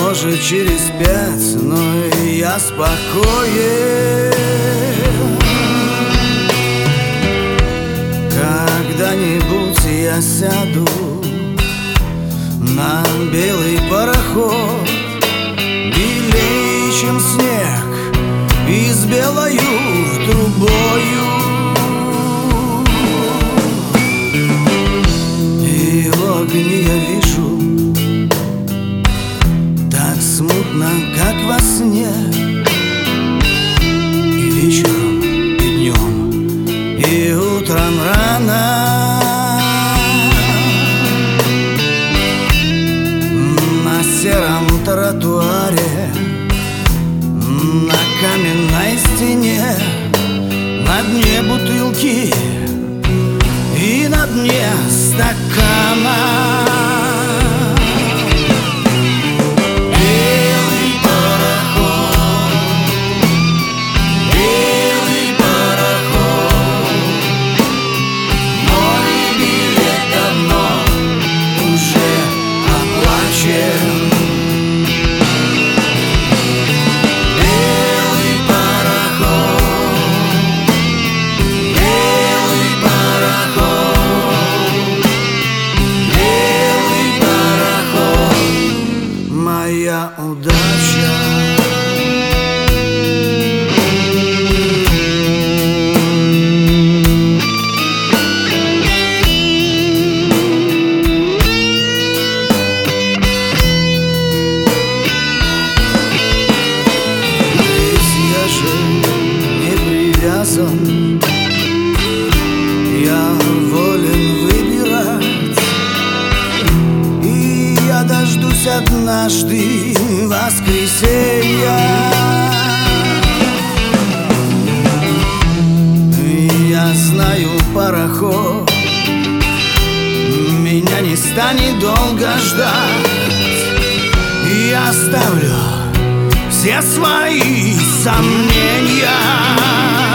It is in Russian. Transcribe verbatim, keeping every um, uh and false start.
Может, через пять, но я спокоен. Когда-нибудь я сяду на белый пароход, белее, чем снег, и с белою трубою. И в огне я вижу так смутно, как во сне, и вечером, и днем, и утром рано. На сером тротуаре, на каменной стене, на дне бутылки и на дне стакана. Моя удача. Ведь я же не привязан, я волен выбирать, и я дождусь однажды воскресенья. Я знаю, пароход меня не станет долго ждать, и я оставлю все свои сомнения.